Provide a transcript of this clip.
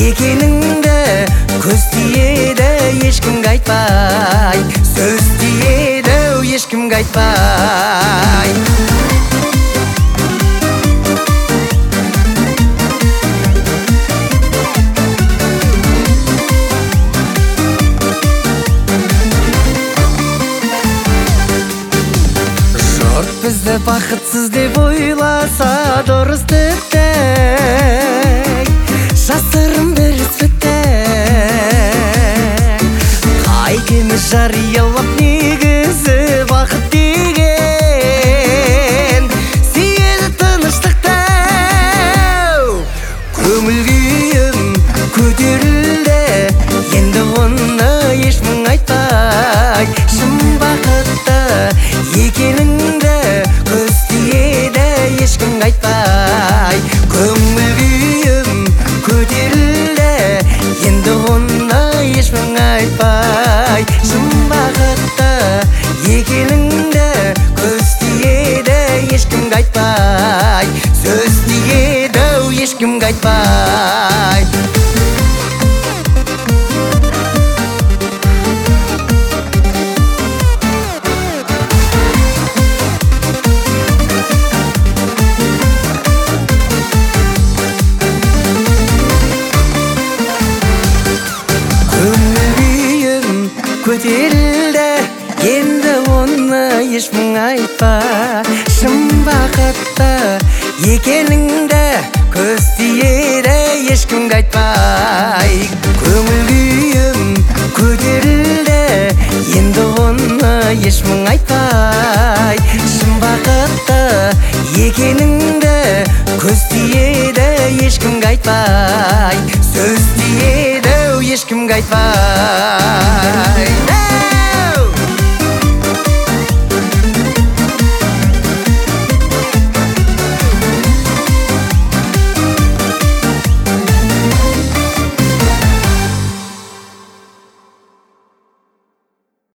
екеніңді көз тиеді ешкімге айтпай, сөз тиеді ешкімге айтпай. Жұрт бізді бақытсыз деп ойласа дұрыс тіпті, жасырын бір сүтті. Қайтеміз жариялап негізі бақыт деген, сүйеді тыныштықты. Көңіл күйім көтерілді, енді оны ешмің айтпай, шын бақытты екеніңді көз тиеді ешкімге айтпай. Көңіл күйім көтерілді, енді оны ешмің айтпай, шын бақытты екеніңді көз тиеді ешкімге айтпай, сөз тиеді ешкімге айтпай. Көтерілді, енді оны ешмің айтпа, шын бақытты екеніңді көз тиеді ешкімге айтпай. Көңіл күйім көтерілді, енді оны ешмің айтпай, шын бақытты екеніңді көз тиеді ешкімге айтпай,